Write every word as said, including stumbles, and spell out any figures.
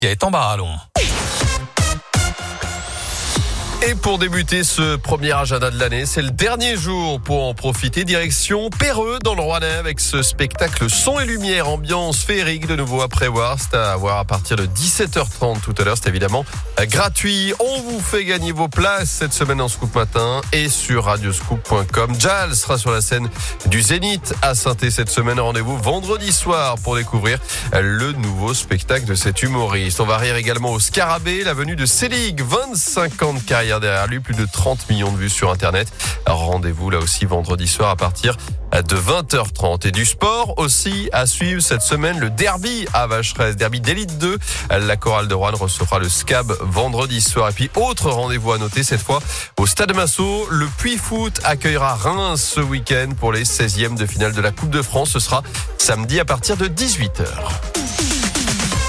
Gaëtan Barallon. Et pour débuter ce premier agenda de l'année, c'est le dernier jour pour en profiter. Direction Perreux dans le Rouennais avec ce spectacle son et lumière, ambiance féerique de nouveau à prévoir. C'est à voir à partir de dix-sept heures trente tout à l'heure. C'est évidemment gratuit. On vous fait gagner vos places cette semaine en Scoop Matin et sur radioscoop point com. Jal sera sur la scène du Zénith à Saint-Étienne cette semaine. Rendez-vous vendredi soir pour découvrir le nouveau spectacle de cet humoriste. On va rire également au Scarabée, la venue de Selig, vingt-cinq ans de carrière derrière lui, plus de trente millions de vues sur Internet. Rendez-vous là aussi vendredi soir à partir de vingt heures trente. Et du sport aussi à suivre cette semaine, le derby à Vacheresse, derby d'élite deux. La chorale de Roanne recevra le S C A B vendredi soir. Et puis autre rendez-vous à noter cette fois au Stade Massot, le Puy Foot accueillera Reims ce week-end pour les seizièmes de finale de la Coupe de France. Ce sera samedi à partir de dix-huit heures.